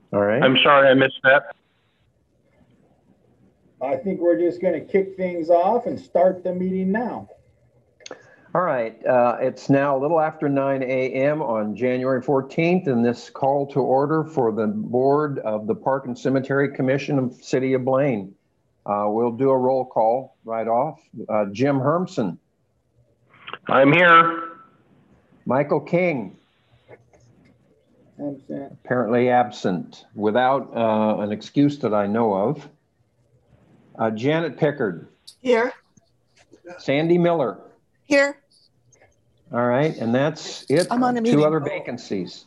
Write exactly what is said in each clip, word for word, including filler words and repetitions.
All right. I'm sorry I missed that. I think we're just going to kick things off and start the meeting now. All right. Uh, it's now a little after nine a m on January fourteenth, and this call to order for the board of the Park and Cemetery Commission of City of Blaine. Uh, we'll do a roll call right off. Uh, Jim Hermson. I'm here. Michael King. Absent. Apparently absent, without uh, an excuse that I know of. Uh, Janet Pickard. Here. Sandy Miller. Here. All right, and that's it. I'm on a Two meeting. other vacancies.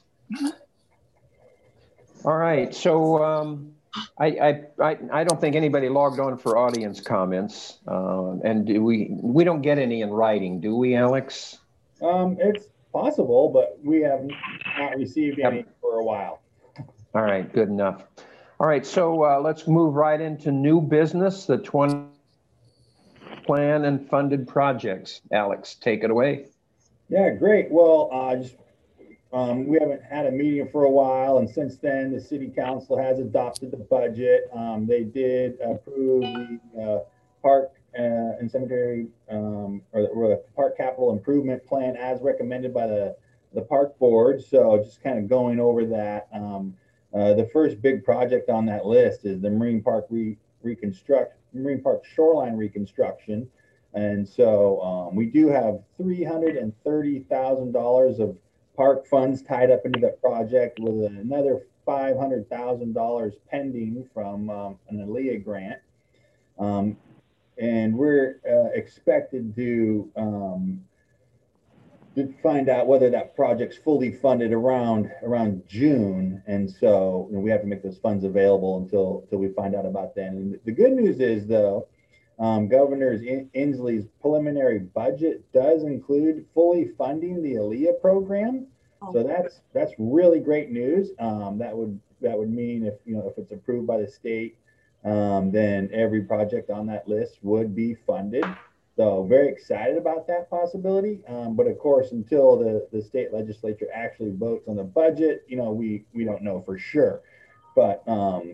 All right, so um, I, I I I don't think anybody logged on for audience comments, uh, and do we we don't get any in writing, do we, Alex? Um, it's possible, but we have not received any for a while. All right, good enough. All right, so uh, let's move right into new business, the twenty plan and funded projects. Alex, take it away. Yeah, great. Well, uh, just um, we haven't had a meeting for a while, and since then, the city council has adopted the budget. Um, they did approve the uh, park uh, and cemetery um, or, or the park capital improvement plan as recommended by the the park board. So, just kind of going over that. Um, uh, the first big project on that list is the Marine Park re reconstruct Marine Park shoreline reconstruction. And so um, we do have three hundred thirty thousand dollars of park funds tied up into that project, with another five hundred thousand dollars pending from um, an A L E A grant. Um, and we're uh, expected to, um, to find out whether that project's fully funded around around June. And so you know, we have to make those funds available until, until we find out about that. And the good news is, though, Um, Governor Inslee's preliminary budget does include fully funding the A L E A program, oh. So that's that's really great news. Um, that would that would mean if you know if it's approved by the state, um, then every project on that list would be funded. So very excited about that possibility. Um, but of course, until the the state legislature actually votes on the budget, you know we we don't know for sure. But um,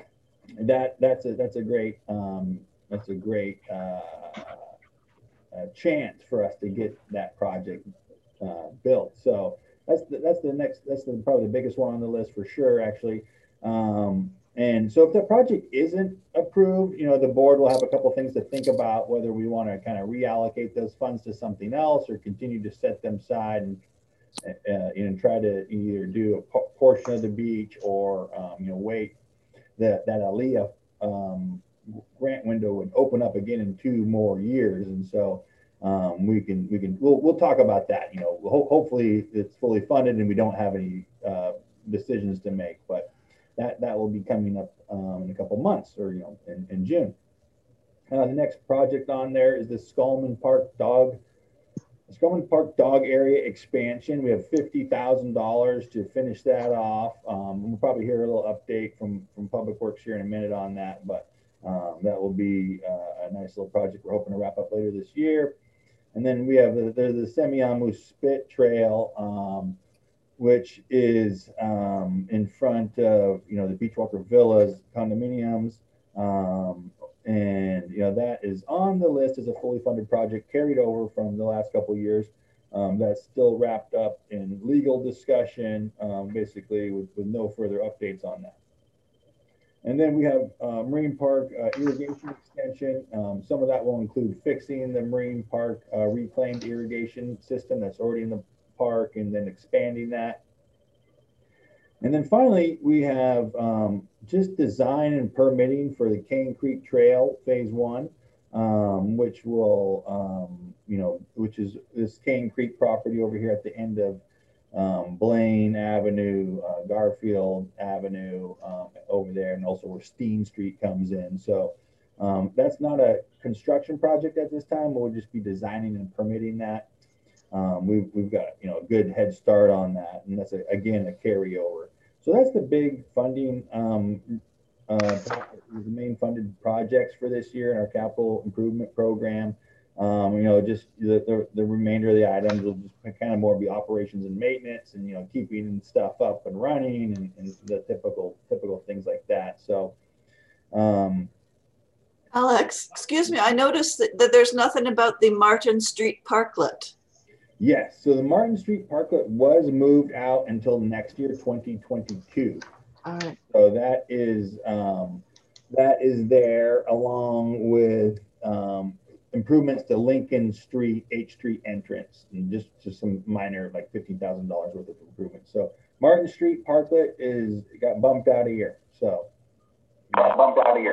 that that's a that's a great. Um, That's a great uh, uh, chance for us to get that project uh, built. So that's the, that's the next, that's the, probably the biggest one on the list for sure, actually. Um, and so if the project isn't approved, you know, the board will have a couple things to think about, whether we want to kind of reallocate those funds to something else or continue to set them aside and uh, you know try to either do a portion of the beach or um, you know wait that that A L E A um, grant window would open up again in two more years, and so um, we can we can we'll we'll talk about that. You know, ho hopefully it's fully funded and we don't have any uh, decisions to make, but that that will be coming up um, in a couple months, or you know, in, in June. Uh, the next project on there is the Scullman Park Dog the Scullman Park Dog Area expansion. We have fifty thousand dollars to finish that off. Um, we'll probably hear a little update from from Public Works here in a minute on that, but. Um, that will be uh, a nice little project we're hoping to wrap up later this year. And then we have the, the, the Semiahmoo Spit Trail, um, which is um, in front of, you know, the Beachwalker Villas condominiums. Um, and, you know, that is on the list as a fully funded project carried over from the last couple of years. Um, that's still wrapped up in legal discussion, um, basically with, with no further updates on that. And then we have uh, Marine Park uh, irrigation extension. Um, some of that will include fixing the Marine Park uh, reclaimed irrigation system that's already in the park and then expanding that. And then finally, we have um, just design and permitting for the Cane Creek Trail Phase One, um, which will, um, you know, which is this Cane Creek property over here at the end of Um, Blaine Avenue, uh, Garfield Avenue um, over there, and also where Steen Street comes in. So um, that's not a construction project at this time. We'll just be designing and permitting that. Um, we've, we've got you know a good head start on that, and that's a, again a carryover. So that's the big funding, um, uh, the main funded projects for this year in our capital improvement program. Um, you know, just the, the, the remainder of the items will just kind of more be operations and maintenance, and you know, keeping stuff up and running, and, and the typical things like that. So, um, Alex, excuse me, I noticed that, that there's nothing about the Martin Street Parklet. yes, so the Martin Street Parklet was moved out until next year, twenty twenty-two. All right. So that is um, that is there along with um, improvements to Lincoln Street, H Street entrance, and just just some minor like fifteen thousand dollars worth of improvements. So Martin Street Parklet is got bumped out a year. So got bumped out a year.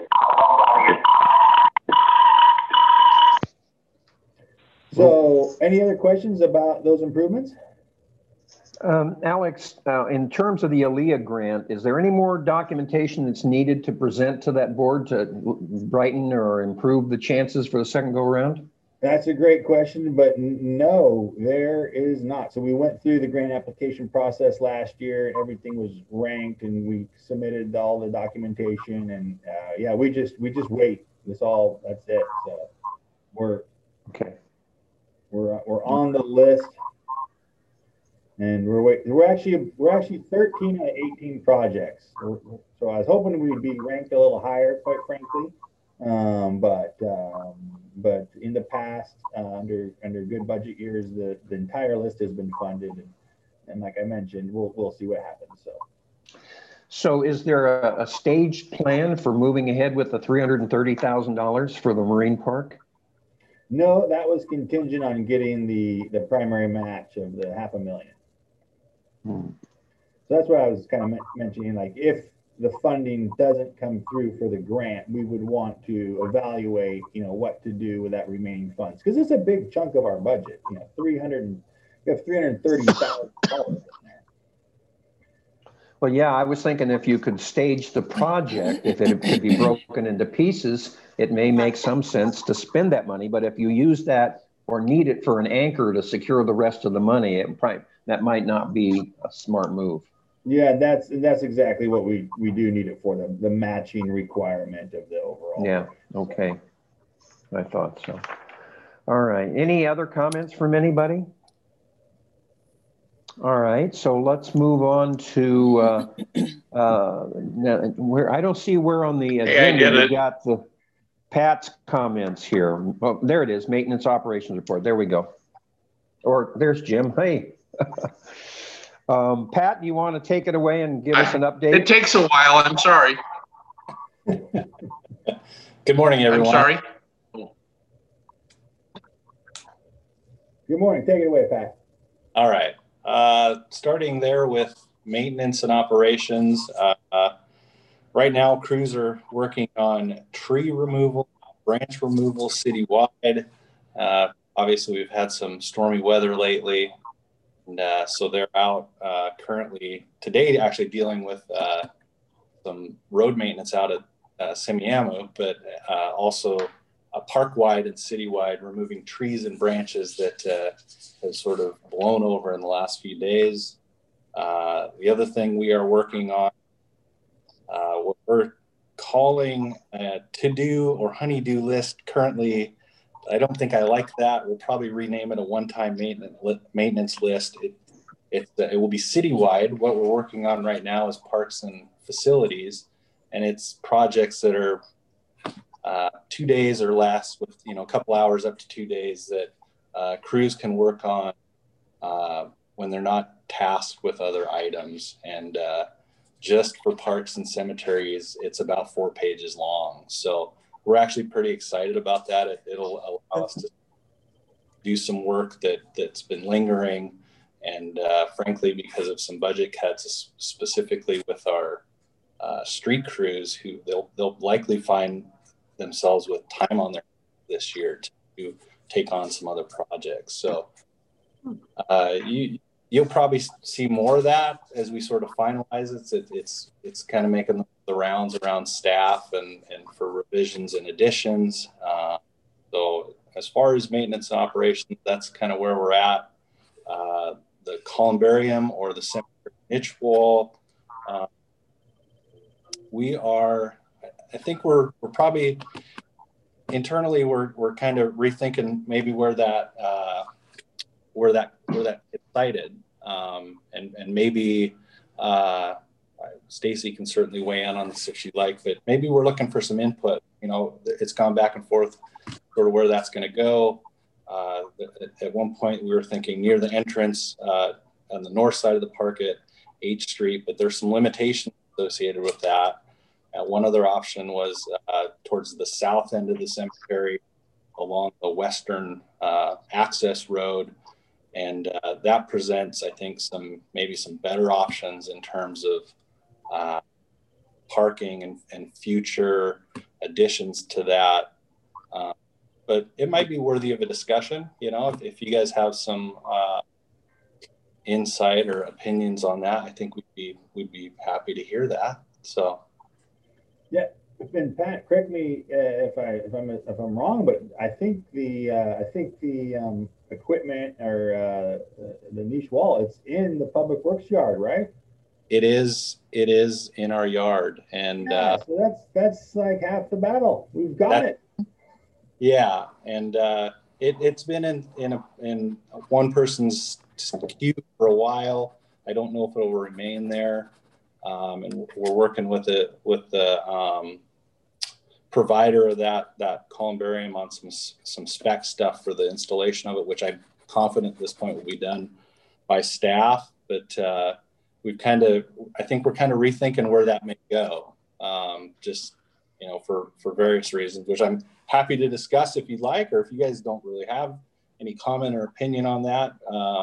So any other questions about those improvements? Um, Alex, uh, in terms of the A L E A grant, is there any more documentation that's needed to present to that board to brighten or improve the chances for the second go around? That's a great question, but n- no, there is not. So we went through the grant application process last year, and everything was ranked, and we submitted all the documentation, and uh, yeah, we just we just wait. That's all. That's it. So we're Okay. we're we're on the list. And we're wait, we're actually we're actually thirteen out of eighteen projects. So I was hoping we'd be ranked a little higher, quite frankly. Um, but um, but in the past, uh, under under good budget years, the, the entire list has been funded. And, and like I mentioned, we'll we'll see what happens. So. So is there a, a staged plan for moving ahead with the three hundred thirty thousand dollars for the Marine Park? No, that was contingent on getting the the primary match of the half a million. Hmm. So that's what I was kind of mentioning. Like, if the funding doesn't come through for the grant, we would want to evaluate, you know, what to do with that remaining funds, because it's a big chunk of our budget. You know, three hundred, you have three hundred thirty thousand dollars in there. Well, yeah, I was thinking if you could stage the project, if it could be broken into pieces, it may make some sense to spend that money. But if you use that or need it for an anchor to secure the rest of the money, it probably, that might not be a smart move. Yeah, that's that's exactly what we we do need it for, the the matching requirement of the overall. Yeah. Okay. I thought so. All right. Any other comments from anybody? All right. So let's move on to uh, uh, now, where I don't see where on the Hey, I agenda did we it. got the Pat's comments here. Oh, there it is. Maintenance operations report. There we go. Or there's Jim. Hey. um, Pat, you want to take it away and give us an update? It takes a while. I'm sorry. Good morning, everyone. I'm sorry. Good morning. Take it away, Pat. All right. Uh, starting there with maintenance and operations. Uh, uh, right now, crews are working on tree removal, branch removal citywide. Uh, obviously, we've had some stormy weather lately. And uh, so they're out uh, currently today, actually dealing with uh, some road maintenance out at uh, Semiahmoo, but uh, also a park-wide and citywide, removing trees and branches that uh, have sort of blown over in the last few days. Uh, the other thing we are working on, uh, what we're calling a to-do or honey-do list currently. I don't think I like that. We'll probably rename it a one-time maintenance maintenance list. It, it, it will be citywide. What we're working on right now is parks and facilities, and it's projects that are uh, two days or less, with you know a couple hours up to two days that uh, crews can work on uh, when they're not tasked with other items. And uh, just for parks and cemeteries, it's about four pages long. So we're actually pretty excited about that. It, it'll allow us to do some work that, that's been lingering. And uh, frankly, because of some budget cuts, specifically with our uh, street crews, who they'll, they'll likely find themselves with time on their this year to take on some other projects. So uh, you, you'll probably see more of that as we sort of finalize it. it it's it's kind of making the rounds around staff and, and for revisions and additions. Uh, so as far as maintenance and operations, that's kind of where we're at. Uh, the columbarium or the cemetery niche wall, uh, we are, I think we're we're probably internally we're we're kind of rethinking maybe where that uh, where that where that gets cited, um, and and maybe uh, Stacy can certainly weigh in on this if she'd like, but maybe we're looking for some input. You know, it's gone back and forth sort of where that's going to go. Uh, at one point we were thinking near the entrance uh, on the north side of the park at H Street, but there's some limitations associated with that. And one other option was uh, towards the south end of the cemetery along the western uh, access road. And uh, that presents, I think, some maybe some better options in terms of uh, parking and, and future additions to that. Uh, but it might be worthy of a discussion, you know, if, if you guys have some uh, insight or opinions on that, I think we'd be we'd be happy to hear that. So, yeah, and Pat, correct me uh, if I if I'm if I'm wrong, but I think the uh, I think the um, equipment or uh, the niche wall, it's in the public works yard, right? It is. It is in our yard, and yeah, uh, so that's that's like half the battle. We've got that, it. Yeah, and uh, it, it's been in in a, in one person's queue for a while. I don't know if it will remain there, um, and we're working with it with the um, provider of that that columbarium on some some spec stuff for the installation of it, which I'm confident at this point will be done by staff. But uh, we've kind of, I think we're kind of rethinking where that may go, um, just you know, for for various reasons, which I'm happy to discuss if you'd like, or if you guys don't really have any comment or opinion on that, uh,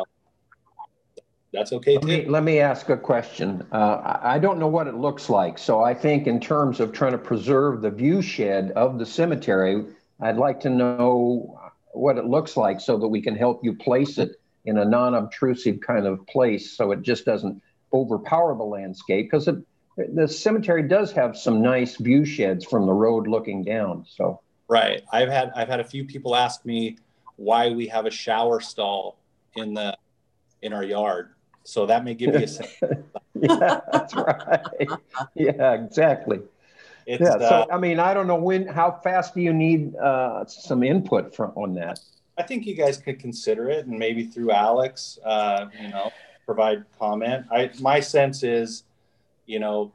that's okay let too. Me, let me ask a question. Uh, I don't know what it looks like, so I think in terms of trying to preserve the view shed of the cemetery, I'd like to know what it looks like so that we can help you place it in a non-obtrusive kind of place so it just doesn't overpower the landscape, because the cemetery does have some nice view sheds from the road looking down. So. Right. I've had I've had a few people ask me why we have a shower stall in the in our yard. So that may give you a sense. Yeah, that's right. Yeah, exactly. It's, yeah. So uh, I mean, I don't know when. How fast do you need uh, some input from on that? I think you guys could consider it, and maybe through Alex, uh, you know, provide comment. I my sense is, you know,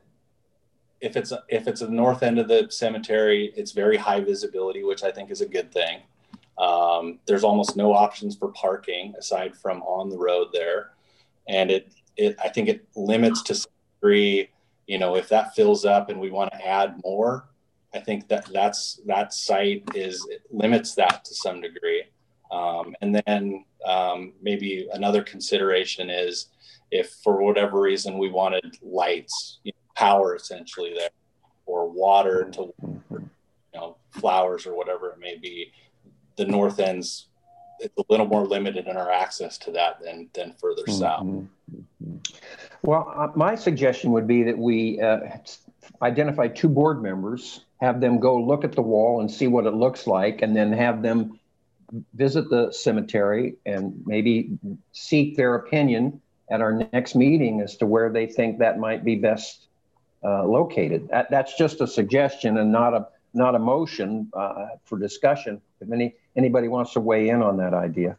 if it's a, if it's a north end of the cemetery, it's very high visibility, which I think is a good thing. Um, there's almost no options for parking aside from on the road there, and it it I think it limits to some degree. You know, if that fills up and we want to add more, I think that that's that site is it limits that to some degree. Um, and then um, maybe another consideration is if for whatever reason we wanted lights, you know, power essentially there, or water to, you know, flowers or whatever it may be. The north end's it's a little more limited in our access to that than than further Mm-hmm. south. Well, uh, my suggestion would be that we uh, identify two board members, have them go look at the wall and see what it looks like, and then have them visit the cemetery and maybe seek their opinion at our next meeting as to where they think that might be best uh, located. That, that's just a suggestion and not a not a motion uh, for discussion. If any anybody wants to weigh in on that idea.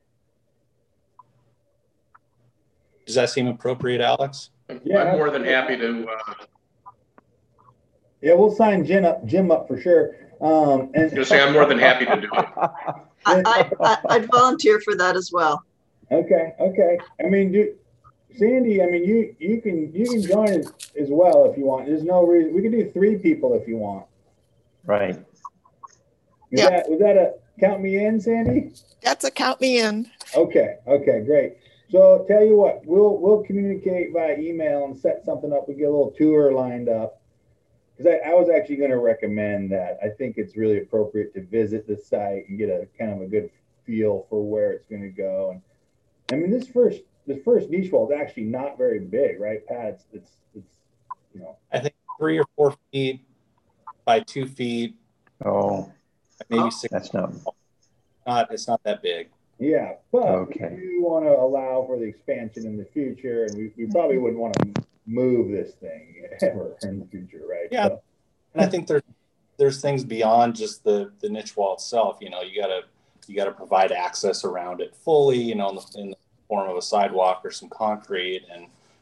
Does that seem appropriate, Alex? Yeah, I'm more than happy to. Uh, yeah, we'll sign Jim up, Jim up for sure. Um, and just say I'm more than happy to do it. I, I, I, I'd volunteer for that as well. Okay, okay. I mean, do, Sandy, I mean, you you can you can join as, as well if you want. There's no reason we can do three people if you want. Right. Was Yeah. that was that a count me in, Sandy? That's a count me in. Okay, okay, great. So tell you what, we'll we'll communicate via email and set something up. We get a little tour lined up. Because I, I was actually going to recommend that. I think it's really appropriate to visit the site and get a kind of a good feel for where it's going to go. And I mean, this first this first niche wall is actually not very big, right, Pat? It's it's, it's you know. I think three or four feet by two feet, Oh, maybe six. that's not. Not it's not that big. Yeah, but Okay. we do want to allow for the expansion in the future, and we, we probably wouldn't want to move this thing ever in the future, right? Yeah. So, And I think there's there's things beyond just the the niche wall itself. You know, you gotta you gotta provide access around it fully. You know, in the, in the form of a sidewalk or some concrete, and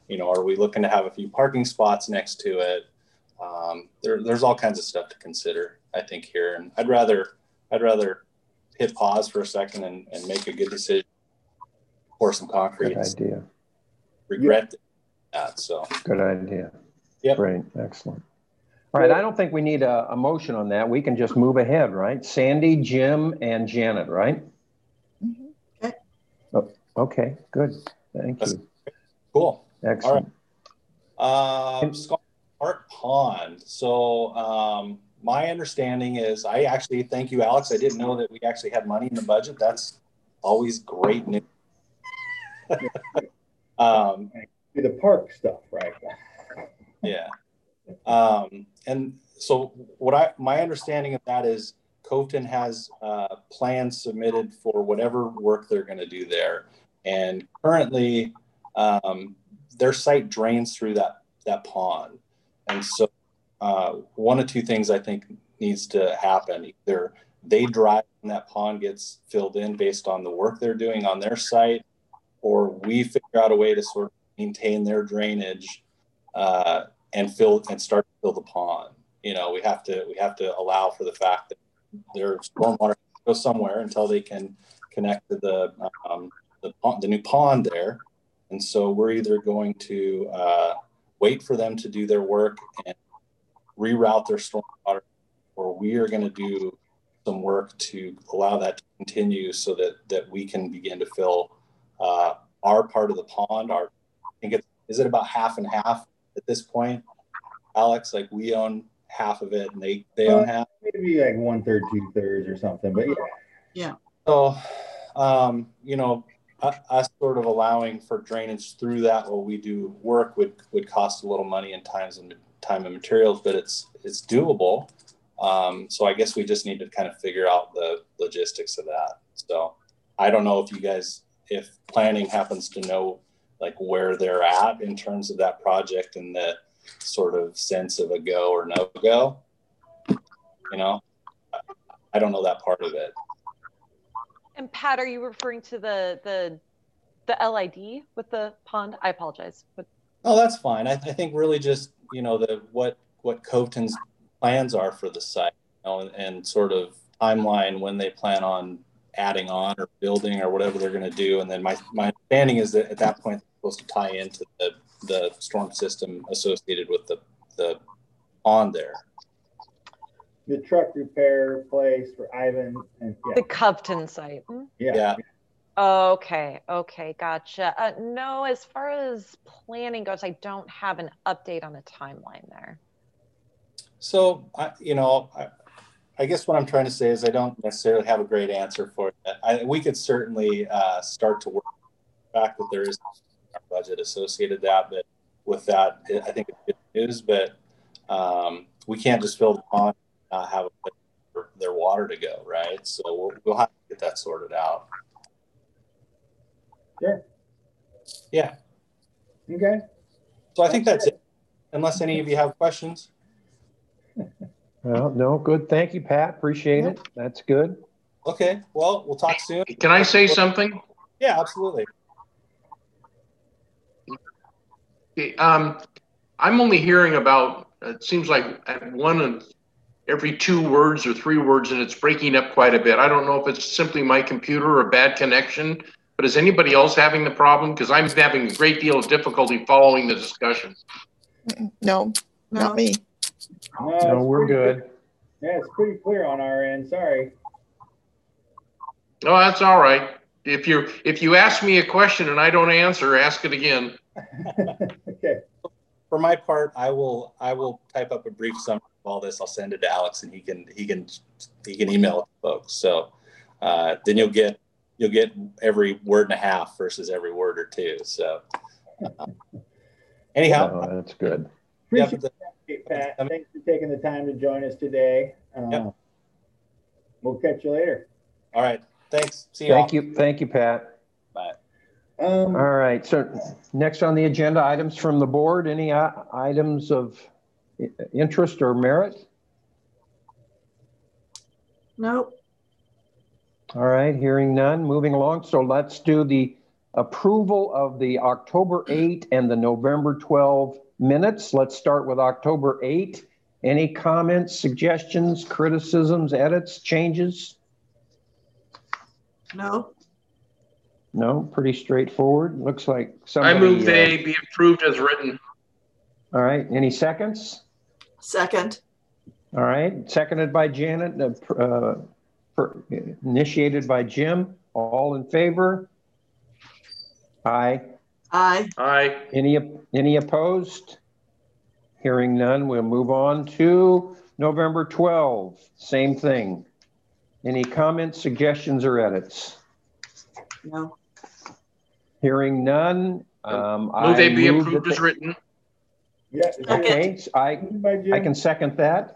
You know, are we looking to have a few parking spots next to it? Um, there, there's all kinds of stuff to consider, I think, here. And I'd rather, I'd rather hit pause for a second and, and make a good decision, pour some concrete. Good idea. Regret that. So Good idea. Yep. Great. Excellent. All right. I don't think we need a, a motion on that. We can just move ahead, right? Sandy, Jim, and Janet, right? Mhm. Okay. Oh, okay. Good. Thank That's you. cool. Excellent. All right. Um, Scott Park Pond. So um, my understanding is, I actually thank you, Alex. I didn't know that we actually had money in the budget. That's always great news. um, Do the park stuff, right? yeah. Um, and so what I, my understanding of that is Coveton has uh, plans submitted for whatever work they're going to do there. And currently um, their site drains through that, that pond. And so uh, one of two things I think needs to happen. Either they drive and that pond gets filled in based on the work they're doing on their site, or we figure out a way to sort of maintain their drainage uh, and fill and start to fill the pond. You know, we have to we have to allow for the fact that their stormwater goes somewhere until they can connect to the um, the, the new pond there. And so we're either going to uh, wait for them to do their work and reroute their stormwater, or we are going to do some work to allow that to continue so that that we can begin to fill uh, our part of the pond. Our I think it's is it about half and half at this point, Alex? Like we own half of it and they they own half. Maybe like one third, two thirds or something, but yeah. Yeah. So, um, you know, us sort of allowing for drainage through that while we do work would would cost a little money and times and time and materials, but it's it's doable. Um, so I guess we just need to kind of figure out the logistics of that. So I don't know if you guys, if planning happens to know like where they're at in terms of that project and the sort of sense of a go or no go, you know, I don't know that part of it. And Pat, are you referring to the the the L I D with the pond? I apologize. But... Oh, that's fine. I, I think really just, you know, the what what Coveton's plans are for the site, you know, and, and sort of timeline when they plan on adding on or building or whatever they're going to do. And then my my understanding is that at that point they're supposed to tie into the the storm system associated with the the pond there. The truck repair place for Ivan and yeah. The Coveton site. Hmm? Yeah. Yeah. Okay, okay, gotcha. Uh, no, as far as planning goes, I don't have an update on the timeline there. So, I, you know, I, I guess what I'm trying to say is I don't necessarily have a great answer for it. I, we could certainly uh, start to work the fact that there is a budget associated with that, but with that, I think it's good news, but um, we can't just fill the pond and not have a place for their water to go, right? So we'll, we'll have to get that sorted out. Sure. Yeah. Okay. So I think that's it, unless any of you have questions. Well, no, good. Thank you, Pat. Appreciate it. That's good. Okay. Well, we'll talk soon. Can I say something? Yeah, absolutely. Um, I'm only hearing about, it seems like one of every two words or three words, and it's breaking up quite a bit. I don't know if it's simply my computer or a bad connection, but is anybody else having the problem? Because I'm having a great deal of difficulty following the discussion. No, not No. me. No, No, it's we're pretty good. clear. Yeah, it's pretty clear on our end. Sorry. Oh, that's all right. If you if you ask me a question and I don't answer, ask it again. Okay. For my part, I will I will type up a brief summary of all this. I'll send it to Alex, and he can he can he can email it to folks. So uh, then you'll get you'll get every word and a half versus every word or two. So uh, anyhow, Oh, that's good. yeah, Appreciate the- it, Pat. Thanks for taking the time to join us today. Uh, Yep. We'll catch you later. all right. Thanks. See you. Thank all. you. Thank you, Pat. Bye. Um, All right. So next on the agenda, items from the board. Any uh, items of i- interest or merit? Nope. All right. Hearing none. Moving along. So let's do the approval of the October eighth and the November twelfth minutes. Let's start with October eighth. Any comments, suggestions, criticisms, edits, changes? No, No, pretty straightforward. Looks like I somebody. move uh, they be approved as written. All right, any seconds? second. All right, seconded by Janet, uh, pr- uh, per- initiated by Jim. All in favor? Aye. Aye. Aye. Any, any opposed? Hearing none, we'll move on to November twelfth. Same thing. Any comments, suggestions, or edits? No. Hearing none. um, Move I they be move approved that as they- written. Yeah. is there- Okay, so I, By Jim? I can second that.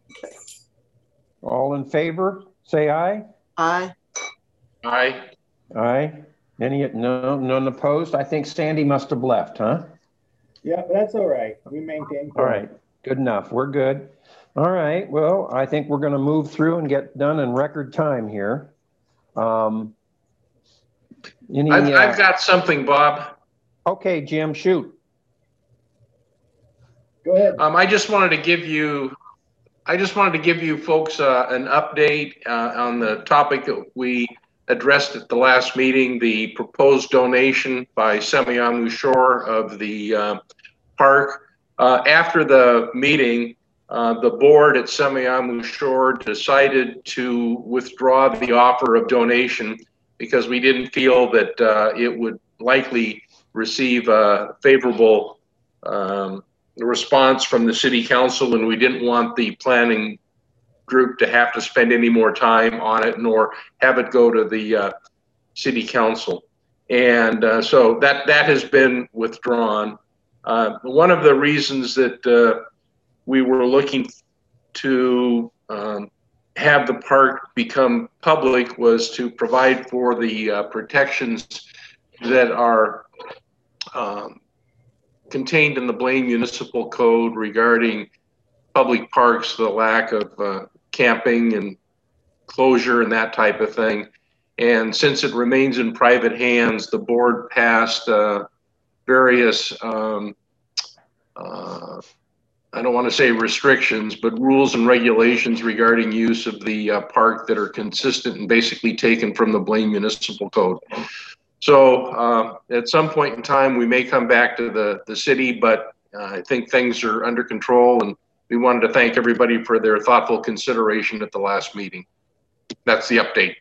All in favor, say aye. Aye. Aye. Aye. Any, no, none opposed? I think Sandy must have left, huh? Yeah, that's all right. We maintain. All right, good enough. We're good. All right, well, I think we're going to move through and get done in record time here. Um, any, I've, I've uh, got something, Bob. okay, Jim, shoot. Go ahead. Um, I just wanted to give you, I just wanted to give you folks uh, an update uh, on the topic that we addressed at the last meeting, the proposed donation by Semiahmoo Shore of the uh, park. Uh, after the meeting, uh, the board at Semiahmoo Shore decided to withdraw the offer of donation because we didn't feel that uh, it would likely receive a favorable um, response from the city council, and we didn't want the planning group to have to spend any more time on it, nor have it go to the uh, city council. And uh, so that that has been withdrawn. Uh, one of the reasons that uh, we were looking to um, have the park become public was to provide for the uh, protections that are um, contained in the Blaine Municipal Code regarding public parks, the lack of uh, camping and closure and that type of thing. And since it remains in private hands, the board passed uh, various, um, uh, I don't want to say restrictions, but rules and regulations regarding use of the uh, park that are consistent and basically taken from the Blaine Municipal Code. So uh, at some point in time, we may come back to the, the city, but uh, I think things are under control, and we wanted to thank everybody for their thoughtful consideration at the last meeting. That's the update.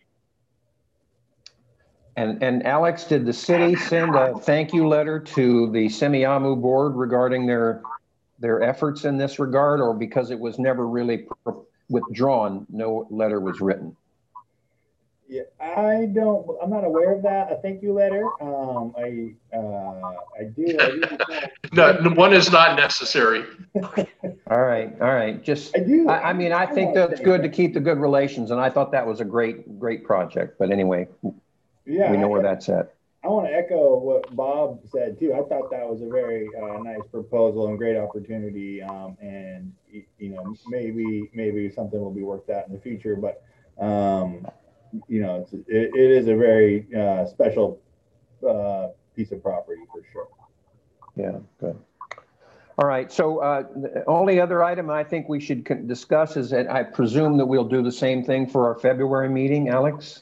And, and Alex, did the city send a thank you letter to the Semiahmoo board regarding their, their efforts in this regard, or because it was never really withdrawn, no letter was written? Yeah, I don't, I'm not aware of that. A thank you letter. Um, I, uh, I do. I do No, one is not necessary. All right, all right. Just, I do. I, I mean, I think that's good to keep the good relations, and I thought that was a great, great project. But anyway, Yeah, we know I- where that's at. I want to echo what Bob said too. I thought that was a very uh, nice proposal and great opportunity. Um, and y- you know, maybe maybe something will be worked out in the future. But um, you know, it's, it, it is a very uh, special uh, piece of property for sure. Yeah, good. All right. So uh, the only other item I think we should con- discuss is that I presume that we'll do the same thing for our February meeting, Alex?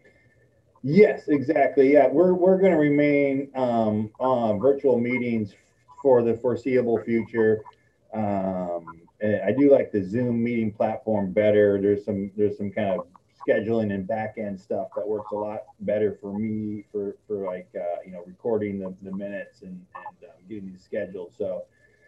Yes, exactly. Yeah, we're we're going to remain um, on virtual meetings for the foreseeable future. Um, and I do like the Zoom meeting platform better. There's some there's some kind of scheduling and back end stuff that works a lot better for me for for like uh, you know, recording the, the minutes and and um, getting these scheduled. So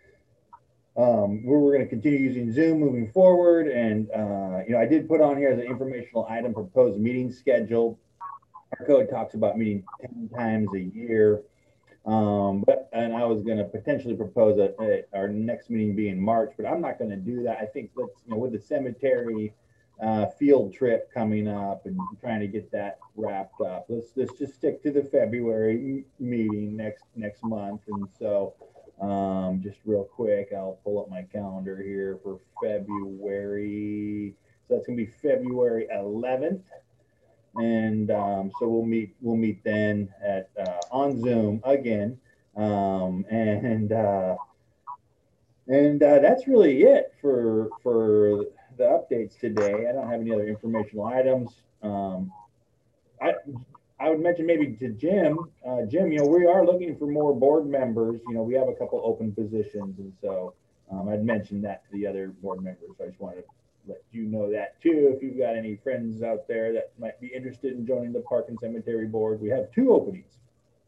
um, we're, we're going to continue using Zoom moving forward. And uh, you know, I did put on here as an informational item proposed meeting schedule. Our code talks about meeting ten times a year. Um, but, and I was going to potentially propose a, a, our next meeting be in March, but I'm not going to do that. I think let's, you know, with the cemetery uh, field trip coming up and trying to get that wrapped up, let's, let's just stick to the February meeting next, next month. And so um, just real quick, I'll pull up my calendar here for February. So that's going to be February eleventh. And um, so we'll meet we'll meet then at uh, on Zoom again. Um, and uh, and uh, that's really it for for the updates today. I don't have any other informational items. Um, I I would mention maybe to Jim, uh, Jim, you know, we are looking for more board members. You know, we have a couple open positions, and so um, I'd mentioned that to the other board members. I just wanted to let you know that too. If you've got any friends out there that might be interested in joining the Park and Cemetery Board, we have two openings.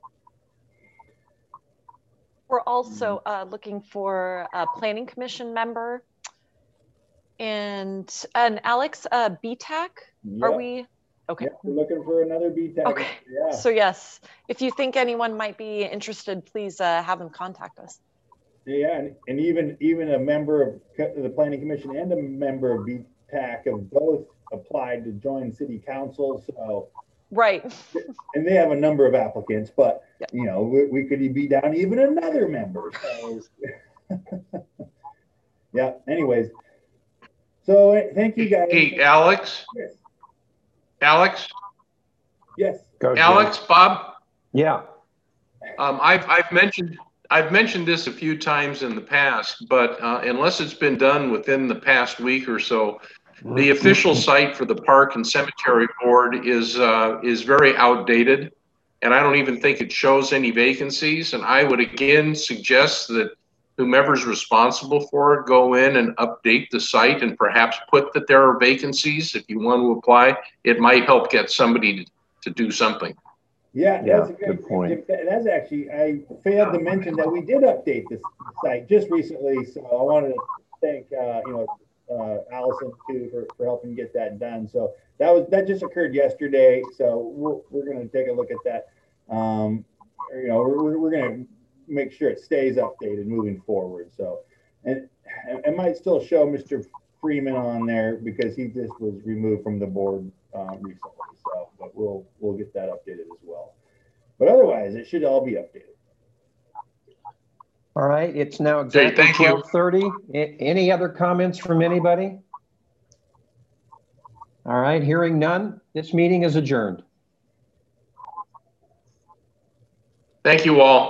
We're also uh, looking for a planning commission member. And and Alex, uh, B TAC, Yep. are we? Okay. Yep, we're looking for another B TAC. Okay. Yeah. So yes, if you think anyone might be interested, please uh, have them contact us. Yeah, and, and even even a member of the Planning Commission and a member of B TAC have both applied to join City Council. So right, and they have a number of applicants, but yep. you know we, we could be down even another member. So yeah. Anyways, so thank you guys. Hey, Alex. Yes. Alex. Yes. Go, Jim. Alex, Bob. Yeah. Um, I've I've mentioned I've mentioned this a few times in the past, but uh, unless it's been done within the past week or so, the official site for the Park and Cemetery Board is uh, is very outdated, and I don't even think it shows any vacancies. And I would again suggest that whomever's responsible for it go in and update the site and perhaps put that there are vacancies. If you want to apply, it might help get somebody to, to do something. Yeah, Yeah, that's a good, good point. That's actually, I failed to mention that we did update this site just recently. So I wanted to thank, uh, you know, uh, Allison too for, for helping get that done. So that was, that just occurred yesterday. So we're, we're going to take a look at that. Um, you know, we're, we're going to make sure it stays updated moving forward. So, and it might still show Mister Freeman on there because he just was removed from the board um, recently. So, but we'll we'll get that updated as well. But otherwise, it should all be updated. All right. It's now exactly thank you. twelve thirty. Any other comments from anybody? All right. Hearing none, this meeting is adjourned. Thank you all.